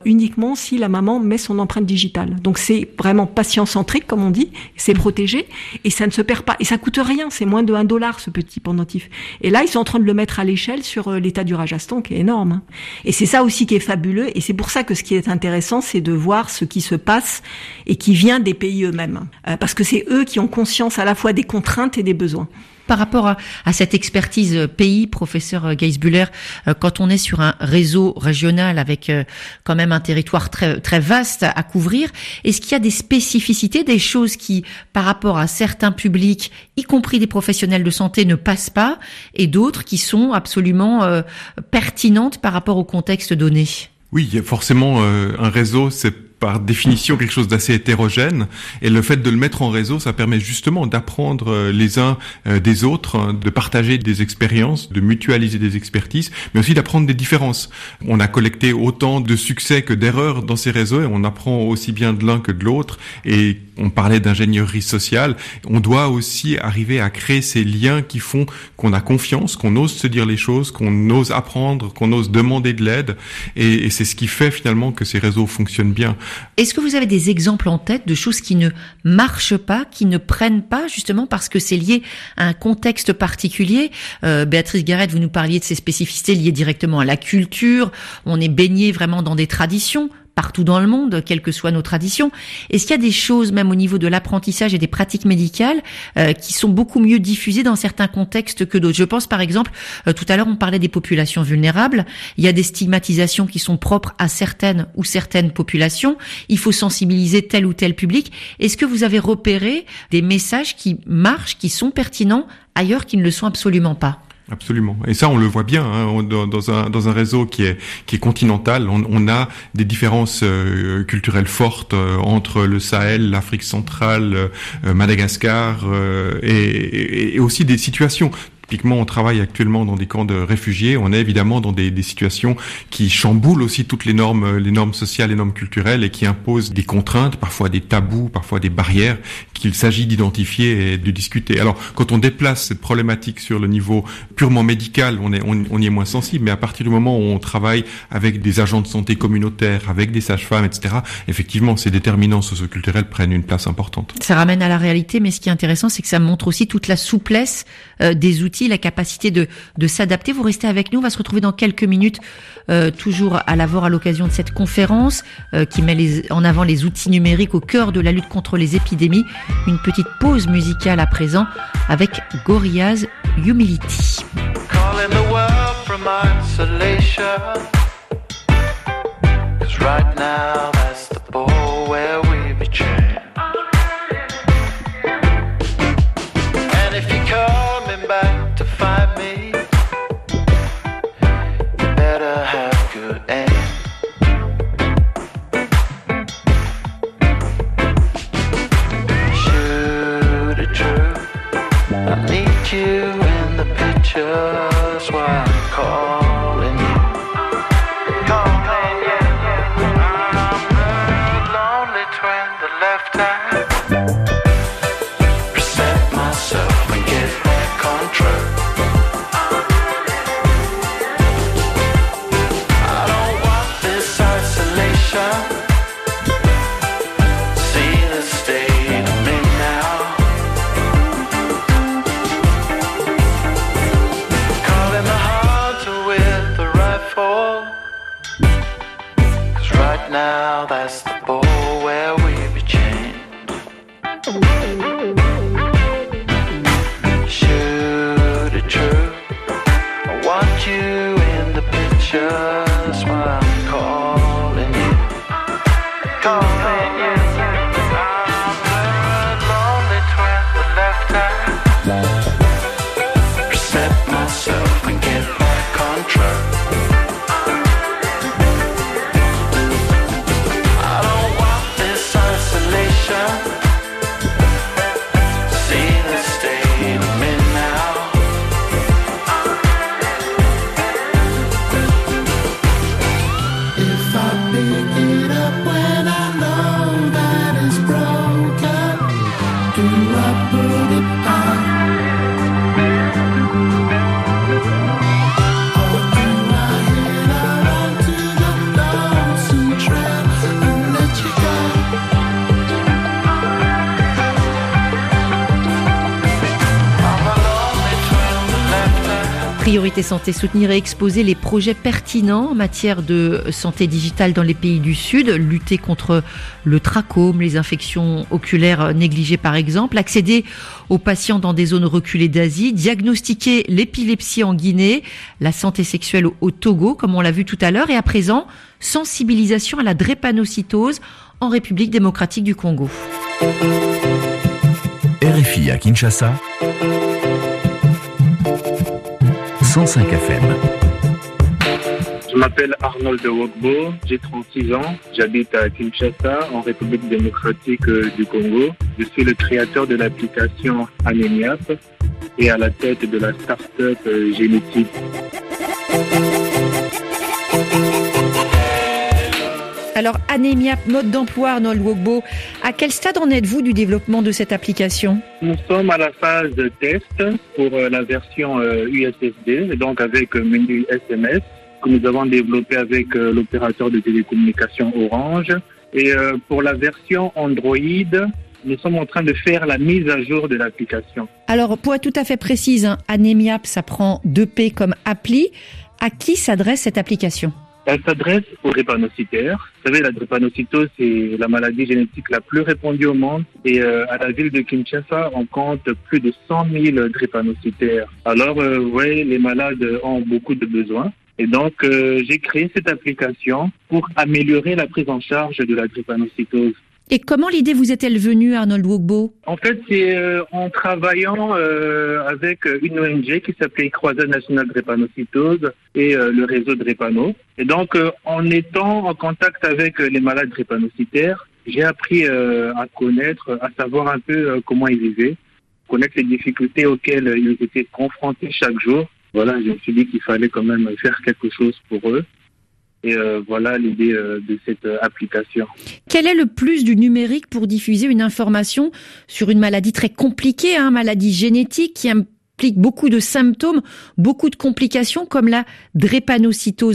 uniquement si la maman met son empreinte digitale. Donc c'est vraiment patient-centrique, comme on dit, c'est protégé, et ça ne se perd pas. Et ça coûte rien, c'est moins de $1 ce petit pendentif. Et là, ils sont en train de le mettre à l'échelle sur l'état du Rajasthan, qui est énorme. Et c'est ça aussi qui est fabuleux, et c'est pour ça que ce qui est intéressant, c'est de voir ce qui se passe et qui vient des pays eux-mêmes. Parce que c'est eux qui ont conscience à la fois des contraintes et des besoins. Par rapport à cette expertise pays, professeur Geisbühler, quand on est sur un réseau régional avec quand même un territoire très, très vaste à couvrir, est-ce qu'il y a des spécificités, des choses qui, par rapport à certains publics, y compris des professionnels de santé, ne passent pas, et d'autres qui sont absolument pertinentes par rapport au contexte donné? Oui, il y a forcément un réseau, c'est par définition quelque chose d'assez hétérogène, et le fait de le mettre en réseau, ça permet justement d'apprendre les uns des autres, de partager des expériences, de mutualiser des expertises, mais aussi d'apprendre des différences. On a collecté autant de succès que d'erreurs dans ces réseaux, et on apprend aussi bien de l'un que de l'autre, et on parlait d'ingénierie sociale, on doit aussi arriver à créer ces liens qui font qu'on a confiance, qu'on ose se dire les choses, qu'on ose apprendre, qu'on ose demander de l'aide, et c'est ce qui fait finalement que ces réseaux fonctionnent bien. Est-ce que vous avez des exemples en tête de choses qui ne marchent pas, qui ne prennent pas, justement parce que c'est lié à un contexte particulier? Béatrice Garrett, vous nous parliez de ces spécificités liées directement à la culture. On est baigné vraiment dans des traditions partout dans le monde, quelles que soient nos traditions. Est-ce qu'il y a des choses, même au niveau de l'apprentissage et des pratiques médicales, qui sont beaucoup mieux diffusées dans certains contextes que d'autres? Je pense par exemple, tout à l'heure on parlait des populations vulnérables, il y a des stigmatisations qui sont propres à certaines populations, il faut sensibiliser tel ou tel public. Est-ce que vous avez repéré des messages qui marchent, qui sont pertinents ailleurs, qui ne le sont absolument pas? Absolument. Et ça, on le voit bien dans un réseau qui est continental. On a des différences culturelles fortes entre le Sahel, l'Afrique centrale, Madagascar, et aussi des situations. Typiquement, on travaille actuellement dans des camps de réfugiés. On est évidemment dans des situations qui chamboulent aussi toutes les normes sociales, les normes culturelles, et qui imposent des contraintes, parfois des tabous, parfois des barrières qu'il s'agit d'identifier et de discuter. Alors, quand on déplace cette problématique sur le niveau purement médical, on y est moins sensible. Mais à partir du moment où on travaille avec des agents de santé communautaires, avec des sages-femmes, etc., effectivement, ces déterminants socioculturels prennent une place importante. Ça ramène à la réalité, mais ce qui est intéressant, c'est que ça montre aussi toute la souplesse des outils, la capacité de s'adapter. Vous restez avec nous, on va se retrouver dans quelques minutes, toujours à Lavore à l'occasion de cette conférence qui met en avant les outils numériques au cœur de la lutte contre les épidémies. Une petite pause musicale à présent avec Gorillaz, Humility. Calling the world from isolation, 'cause right now that's the ball where we be trained. And if you're coming back to find me, you better have good aim. Shoot it true, I need you in the picture, that's why I'm calling you. Calling you. I'm the lonely twin that left hand. Present myself and get back on track. I don't want this isolation. See the state I'm in now. Calling the hunter with the rifle, 'cause right now that's the ball where we be chained. Shoot it true, I want you in the picture, that's why I'm calling you. Calling you. I'm the lonely twin that left hand. Present myself and get back on track. I don't want Priorité Santé, soutenir et exposer les projets pertinents en matière de santé digitale dans les pays du Sud, lutter contre le trachome, les infections oculaires négligées par exemple, accéder aux patients dans des zones reculées d'Asie, diagnostiquer l'épilepsie en Guinée, la santé sexuelle au Togo, comme on l'a vu tout à l'heure, et à présent, sensibilisation à la drépanocytose en République démocratique du Congo. RFI à Kinshasa, 105 FM. Je m'appelle Arnold Wogbo, j'ai 36 ans, j'habite à Kinshasa, en République démocratique du Congo. Je suis le créateur de l'application Anemiap et à la tête de la start-up Génétique. Alors Anemiap, mode d'emploi Arnold Wogbo, à quel stade en êtes-vous du développement de cette application ? Nous sommes à la phase de test pour la version USSD, donc avec menu SMS, que nous avons développé avec l'opérateur de télécommunications Orange. Et pour la version Android, nous sommes en train de faire la mise à jour de l'application. Alors pour être tout à fait précise, Anemiap, ça prend 2P comme appli. À qui s'adresse cette application ? Elle s'adresse aux drépanocytaires. Vous savez, la drépanocytose, c'est la maladie génétique la plus répandue au monde. Et à la ville de Kinshasa, on compte plus de 100 000 drépanocytaires. Alors, les malades ont beaucoup de besoins. Et donc, j'ai créé cette application pour améliorer la prise en charge de la drépanocytose. Et comment l'idée vous est-elle venue, Arnold Wogbo ? En fait, c'est en travaillant avec une ONG qui s'appelait Croisade nationale drépanocytose et le réseau Drépano. Et donc, en étant en contact avec les malades drépanocytaires, j'ai appris à connaître, à savoir un peu comment ils vivaient, connaître les difficultés auxquelles ils étaient confrontés chaque jour. Voilà, je me suis dit qu'il fallait quand même faire quelque chose pour eux. Et voilà l'idée de cette application. Quel est le plus du numérique pour diffuser une information sur une maladie très compliquée, maladie génétique qui implique beaucoup de symptômes, beaucoup de complications comme la drépanocytose ?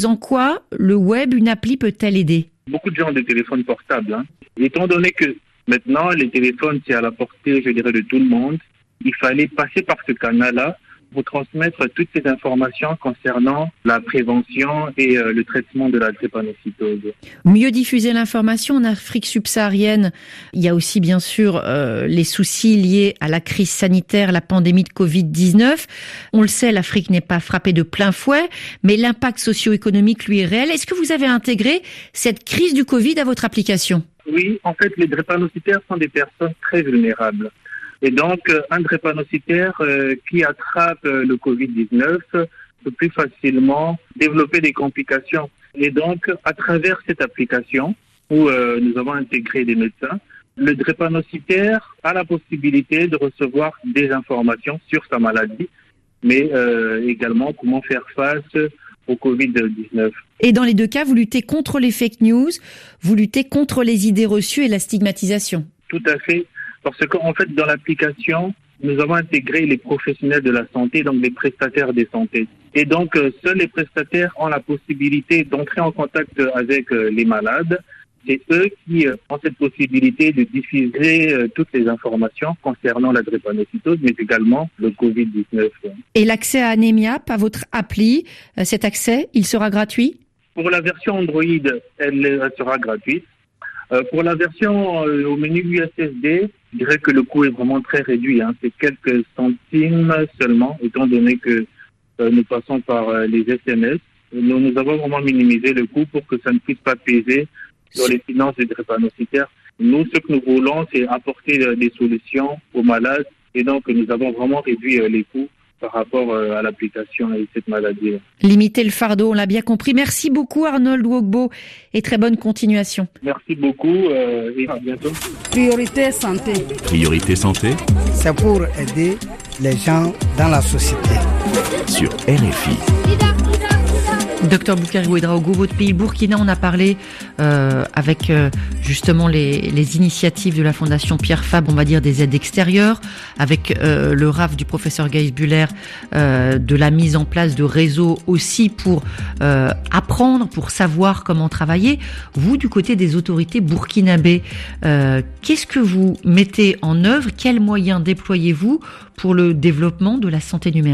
En quoi le web, une appli peut-elle aider ? Beaucoup de gens ont des téléphones portables. Étant donné que maintenant les téléphones c'est à la portée, je dirais, de tout le monde, il fallait passer par ce canal-là pour transmettre toutes ces informations concernant la prévention et le traitement de la drépanocytose. Mieux diffuser l'information en Afrique subsaharienne. Il y a aussi bien sûr les soucis liés à la crise sanitaire, la pandémie de Covid-19. On le sait, l'Afrique n'est pas frappée de plein fouet, mais l'impact socio-économique, lui, est réel. Est-ce que vous avez intégré cette crise du Covid à votre application ? Oui, en fait, les drépanocytaires sont des personnes très vulnérables. Et donc, un drépanocytaire qui attrape le Covid-19 peut plus facilement développer des complications. Et donc, à travers cette application, où nous avons intégré des médecins, le drépanocytaire a la possibilité de recevoir des informations sur sa maladie, mais également comment faire face au Covid-19. Et dans les deux cas, vous luttez contre les fake news, vous luttez contre les idées reçues et la stigmatisation. Tout à fait. Parce qu'en fait, dans l'application, nous avons intégré les professionnels de la santé, donc les prestataires de santé. Et donc, seuls les prestataires ont la possibilité d'entrer en contact avec les malades. C'est eux qui ont cette possibilité de diffuser toutes les informations concernant la drépanocytose, mais également le Covid-19. Et l'accès à Anemiap, à votre appli, cet accès, il sera gratuit ? Pour la version Android, elle sera gratuite. Pour la version au menu USSD, je dirais que le coût est vraiment très réduit. C'est quelques centimes seulement, étant donné que nous passons par les SMS. Nous avons vraiment minimisé le coût pour que ça ne puisse pas peser sur les finances des drépanocytaires. Nous, ce que nous voulons, c'est apporter des solutions aux malades. Et donc, nous avons vraiment réduit les coûts par rapport à l'application et cette maladie. Limiter le fardeau, on l'a bien compris. Merci beaucoup Arnold Wogbo et très bonne continuation. Merci beaucoup et à bientôt. Priorité santé. Priorité santé, C'est pour aider les gens dans la société. sur RFI. Docteur Boukari Ouedraogo, votre pays, le Burkina, on a parlé avec justement les initiatives de la Fondation Pierre Fabre, on va dire des aides extérieures, avec le RAF du professeur Gaïs Buller, de la mise en place de réseaux aussi pour apprendre, pour savoir comment travailler. Vous, du côté des autorités burkinabées, qu'est-ce que vous mettez en œuvre ? Quels moyens déployez-vous pour le développement de la santé numérique ?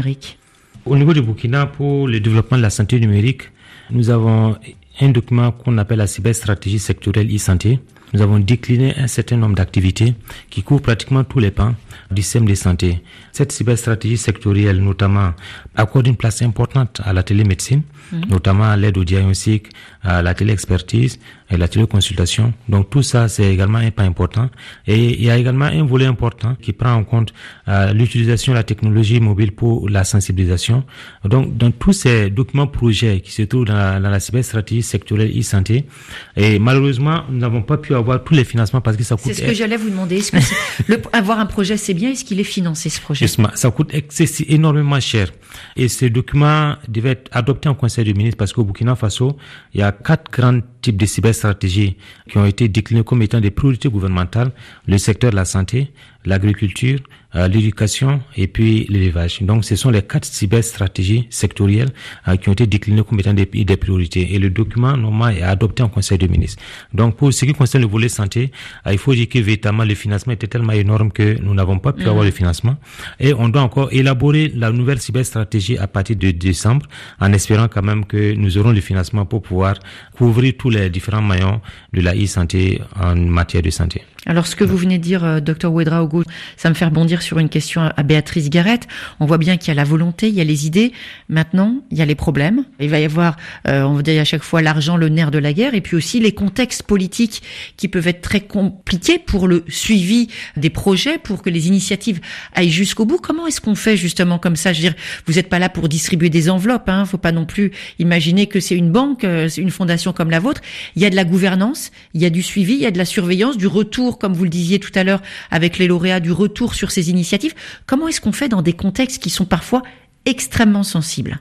Au niveau du Burkina, pour le développement de la santé numérique, nous avons un document qu'on appelle la cyberstratégie sectorielle e-santé. Nous avons décliné un certain nombre d'activités qui couvrent pratiquement tous les pans du système de santé. Cette cyberstratégie sectorielle, notamment, accorde une place importante à la télémédecine, notamment à l'aide au diagnostic, à la téléexpertise et la téléconsultation. Donc tout ça, c'est également un pas important. Et il y a également un volet important qui prend en compte l'utilisation de la technologie mobile pour la sensibilisation. Donc dans tous ces documents projets qui se trouvent dans la cyberstratégie sectorielle e-santé, et malheureusement, nous n'avons pas pu avoir tous les financements parce que ça coûte... C'est ce que j'allais vous demander. Est-ce que avoir un projet, c'est bien? Est-ce qu'il est financé, ce projet? Ça coûte énormément cher. Et ce document devait être adopté en Conseil des ministres parce qu'au Burkina Faso, il y a 4 grands types de cyberstratégies qui ont été déclinés comme étant des priorités gouvernementales: le secteur de la santé, l'agriculture, l'éducation et puis l'élevage. Donc ce sont les 4 cyberstratégies sectorielles qui ont été déclinées comme étant des priorités. Et le document normalement est adopté en Conseil des ministres. Donc pour ce qui concerne le volet santé, il faut dire que véritablement le financement était tellement énorme que nous n'avons pas pu avoir le financement. Et on doit encore élaborer la nouvelle cyberstratégie à partir de décembre, en espérant quand même que nous aurons le financement pour pouvoir couvrir tous les différents maillons de la e-santé en matière de santé. Alors, ce que vous venez de dire, Dr Ouedraogo, ça me fait rebondir sur une question à Béatrice Garrett. On voit bien qu'il y a la volonté, il y a les idées. Maintenant, il y a les problèmes. Il va y avoir, on va dire à chaque fois, l'argent, le nerf de la guerre, et puis aussi les contextes politiques qui peuvent être très compliqués pour le suivi des projets, pour que les initiatives aillent jusqu'au bout. Comment est-ce qu'on fait justement comme ça? Je veux dire, vous n'êtes pas là pour distribuer des enveloppes, hein. Faut pas non plus imaginer que c'est une banque, une fondation comme la vôtre. Il y a de la gouvernance, il y a du suivi, il y a de la surveillance, du retour, comme vous le disiez tout à l'heure avec les lauréats, du retour sur ces initiatives. Comment est-ce qu'on fait dans des contextes qui sont parfois extrêmement sensibles?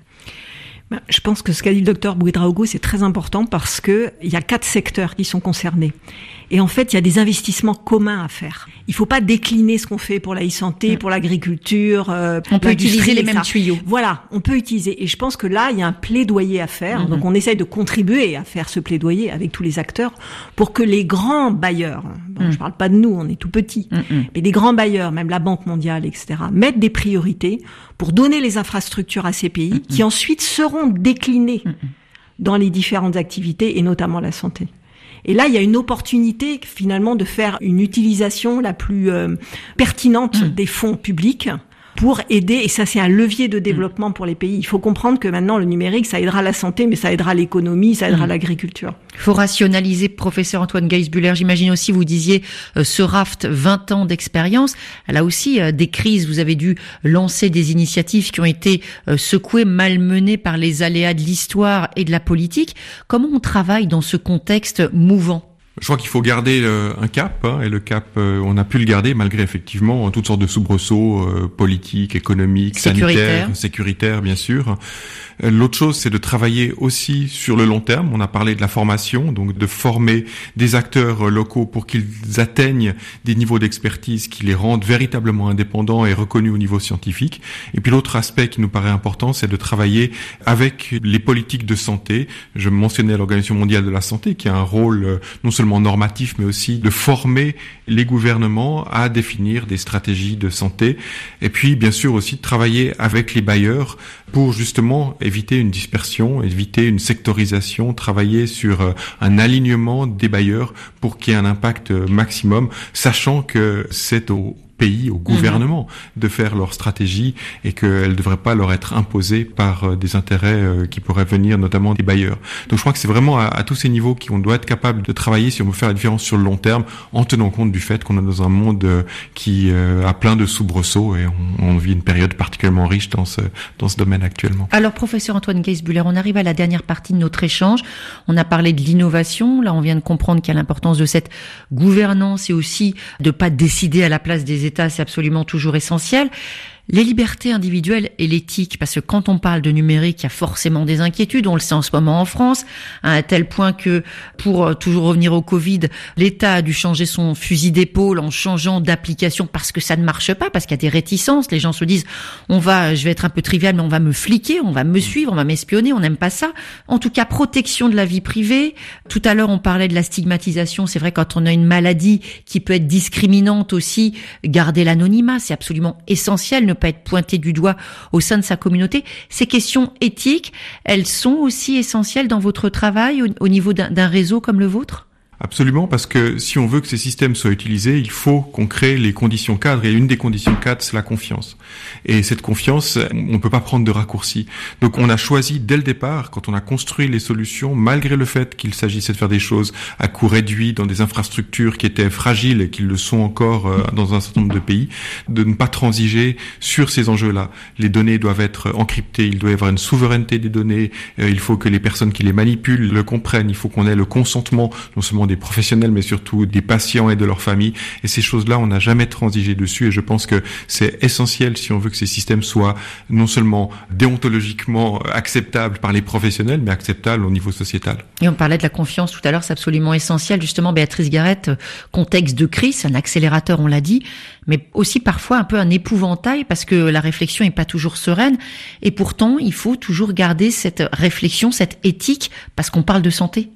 Je pense que ce qu'a dit le docteur Ouedraogo, c'est très important parce que il y a 4 secteurs qui sont concernés. Et en fait, il y a des investissements communs à faire. Il faut pas décliner ce qu'on fait pour la e-santé, pour l'agriculture. On peut utiliser les mêmes tuyaux. Voilà, on peut utiliser. Et je pense que là, il y a un plaidoyer à faire. Donc, on essaye de contribuer à faire ce plaidoyer avec tous les acteurs pour que les grands bailleurs, je parle pas de nous, on est tout petits, mais les grands bailleurs, même la Banque mondiale, etc., mettent des priorités pour donner les infrastructures à ces pays qui ensuite seront déclinés dans les différentes activités et notamment la santé. Et là, il y a une opportunité finalement de faire une utilisation la plus pertinente des fonds publics pour aider, et ça c'est un levier de développement pour les pays. Il faut comprendre que maintenant le numérique, ça aidera la santé, mais ça aidera l'économie, ça aidera l'agriculture. Il faut rationaliser, professeur Antoine Geisbuller. J'imagine aussi, vous disiez, ce raft, 20 ans d'expérience. Là aussi, des crises, vous avez dû lancer des initiatives qui ont été secouées, malmenées par les aléas de l'histoire et de la politique. Comment on travaille dans ce contexte mouvant ? Je crois qu'il faut garder un cap, et le cap, on a pu le garder malgré effectivement toutes sortes de soubresauts politiques, économiques, sanitaires, sécuritaires bien sûr. L'autre chose, c'est de travailler aussi sur le long terme. On a parlé de la formation, donc de former des acteurs locaux pour qu'ils atteignent des niveaux d'expertise qui les rendent véritablement indépendants et reconnus au niveau scientifique. Et puis l'autre aspect qui nous paraît important, c'est de travailler avec les politiques de santé. Je mentionnais l'Organisation mondiale de la santé qui a un rôle non seulement normatif, mais aussi de former les gouvernements à définir des stratégies de santé. Et puis, bien sûr, aussi de travailler avec les bailleurs pour justement éviter une dispersion, éviter une sectorisation, travailler sur un alignement des bailleurs pour qu'il y ait un impact maximum, sachant que c'est au pays, au gouvernement, de faire leur stratégie et qu'elle ne devrait pas leur être imposée par des intérêts qui pourraient venir notamment des bailleurs. Donc je crois que c'est vraiment à tous ces niveaux qu'on doit être capable de travailler si on veut faire la différence sur le long terme, en tenant compte du fait qu'on est dans un monde qui a plein de soubresauts et on vit une période particulièrement riche dans ce domaine actuellement. Alors professeur Antoine Geisbuller, on arrive à la dernière partie de notre échange. On a parlé de l'innovation, là on vient de comprendre qu'il y a l'importance de cette gouvernance et aussi de pas décider à la place des États, c'est absolument toujours essentiel. Les libertés individuelles et l'éthique, parce que quand on parle de numérique, il y a forcément des inquiétudes, on le sait en ce moment en France, à un tel point que, pour toujours revenir au Covid, l'État a dû changer son fusil d'épaule en changeant d'application parce que ça ne marche pas, parce qu'il y a des réticences, les gens se disent, je vais être un peu trivial, mais on va me fliquer, on va me suivre, on va m'espionner, on n'aime pas ça. En tout cas, protection de la vie privée. Tout à l'heure, on parlait de la stigmatisation, c'est vrai, quand on a une maladie qui peut être discriminante aussi, garder l'anonymat, c'est absolument essentiel, ne pas être pointé du doigt au sein de sa communauté. Ces questions éthiques, elles sont aussi essentielles dans votre travail au niveau d'un réseau comme le vôtre ? Absolument, parce que si on veut que ces systèmes soient utilisés, il faut qu'on crée les conditions cadres, et une des conditions cadres, c'est la confiance. Et cette confiance, on ne peut pas prendre de raccourcis. Donc on a choisi dès le départ, quand on a construit les solutions, malgré le fait qu'il s'agissait de faire des choses à coût réduit, dans des infrastructures qui étaient fragiles et qui le sont encore dans un certain nombre de pays, de ne pas transiger sur ces enjeux-là. Les données doivent être encryptées, il doit y avoir une souveraineté des données, il faut que les personnes qui les manipulent le comprennent, il faut qu'on ait le consentement, non seulement des professionnels, mais surtout des patients et de leurs familles. Et ces choses-là, on n'a jamais transigé dessus. Et je pense que c'est essentiel si on veut que ces systèmes soient non seulement déontologiquement acceptables par les professionnels, mais acceptables au niveau sociétal. Et on parlait de la confiance tout à l'heure, c'est absolument essentiel. Justement, Béatrice Garrett, contexte de crise, un accélérateur, on l'a dit, mais aussi parfois un peu un épouvantail parce que la réflexion n'est pas toujours sereine. Et pourtant, il faut toujours garder cette réflexion, cette éthique, parce qu'on parle de santé.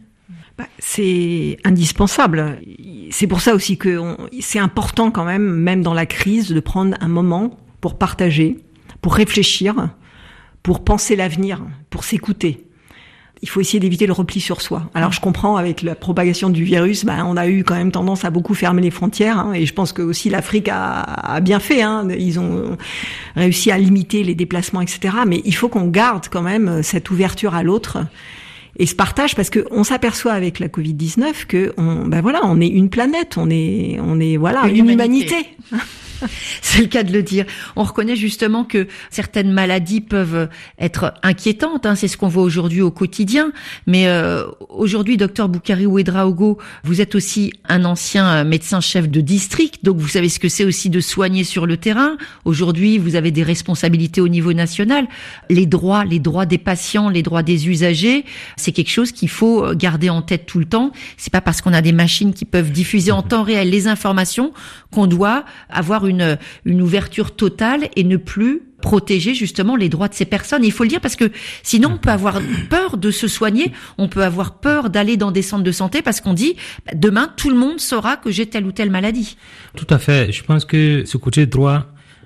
C'est indispensable. C'est pour ça aussi que c'est important quand même dans la crise, de prendre un moment pour partager, pour réfléchir, pour penser l'avenir, pour s'écouter. Il faut essayer d'éviter le repli sur soi. Alors je comprends, avec la propagation du virus, on a eu quand même tendance à beaucoup fermer les frontières, et je pense que aussi l'Afrique a bien fait. Ils ont réussi à limiter les déplacements, etc. Mais il faut qu'on garde quand même cette ouverture à l'autre. Et ce partage, parce que on s'aperçoit avec la Covid-19 que on est une planète, on est une humanité. C'est le cas de le dire. On reconnaît justement que certaines maladies peuvent être inquiétantes, c'est ce qu'on voit aujourd'hui au quotidien. Mais aujourd'hui, docteur Boukari Ouedraogo, vous êtes aussi un ancien médecin-chef de district, donc vous savez ce que c'est aussi de soigner sur le terrain. Aujourd'hui, vous avez des responsabilités au niveau national. Les droits des patients, les droits des usagers, c'est quelque chose qu'il faut garder en tête tout le temps. C'est pas parce qu'on a des machines qui peuvent diffuser en temps réel les informations qu'on doit avoir une ouverture totale et ne plus protéger justement les droits de ces personnes. Et il faut le dire parce que sinon on peut avoir peur de se soigner, on peut avoir peur d'aller dans des centres de santé parce qu'on dit demain tout le monde saura que j'ai telle ou telle maladie. Tout à fait. Je pense que ce côté droit,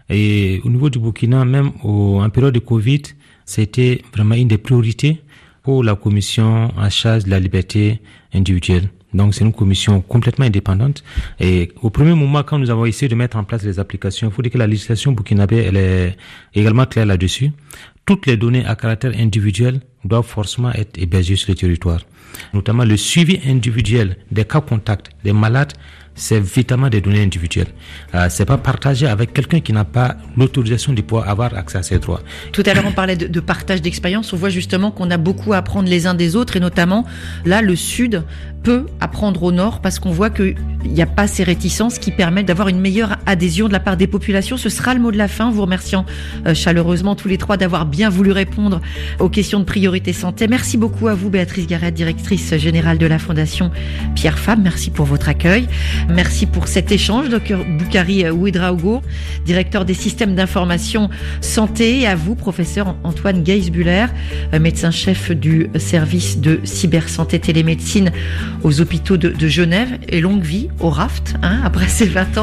et au niveau du Burkina, même en période de Covid, c'était vraiment une des priorités pour la commission en charge de la liberté individuelle. Donc c'est une commission complètement indépendante, et au premier moment, quand nous avons essayé de mettre en place les applications, il faut dire que la législation burkinabé, elle est également claire là-dessus. Toutes les données à caractère individuel doivent forcément être hébergées sur le territoire. Notamment le suivi individuel des cas contacts des malades, c'est véritablement des données individuelles. C'est pas partagé avec quelqu'un qui n'a pas l'autorisation de pouvoir avoir accès à ces droits. Tout à l'heure, on parlait de partage d'expérience. On voit justement qu'on a beaucoup à apprendre les uns des autres, et notamment, là, le Sud peut apprendre au Nord parce qu'on voit qu'il n'y a pas ces réticences qui permettent d'avoir une meilleure adhésion de la part des populations. Ce sera le mot de la fin, vous remerciant chaleureusement tous les trois d'avoir bien voulu répondre aux questions de priorité santé. Merci beaucoup à vous, Béatrice Garrett, directrice générale de la Fondation Pierre Fabre. Merci pour votre accueil. Merci pour cet échange, docteur Boukari Ouedraogo, directeur des systèmes d'information santé, et à vous, professeur Antoine Geisbuller, médecin-chef du service de cybersanté télémédecine aux hôpitaux de Genève, et longue vie au RAFT, après ces 20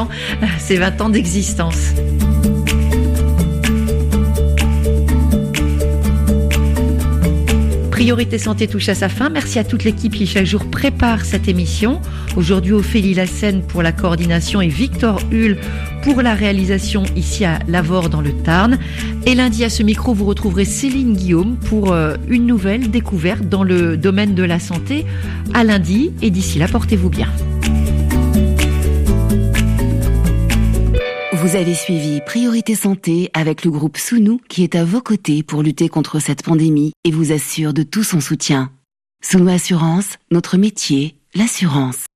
ans d'existence. Priorité Santé touche à sa fin. Merci à toute l'équipe qui chaque jour prépare cette émission. Aujourd'hui, Ophélie Lassène pour la coordination et Victor Hull pour la réalisation ici à Lavore dans le Tarn. Et lundi à ce micro, vous retrouverez Céline Guillaume pour une nouvelle découverte dans le domaine de la santé. À lundi, et d'ici là, portez-vous bien. Vous avez suivi Priorité Santé avec le groupe Sounou qui est à vos côtés pour lutter contre cette pandémie et vous assure de tout son soutien. Sounou Assurance, notre métier, l'assurance.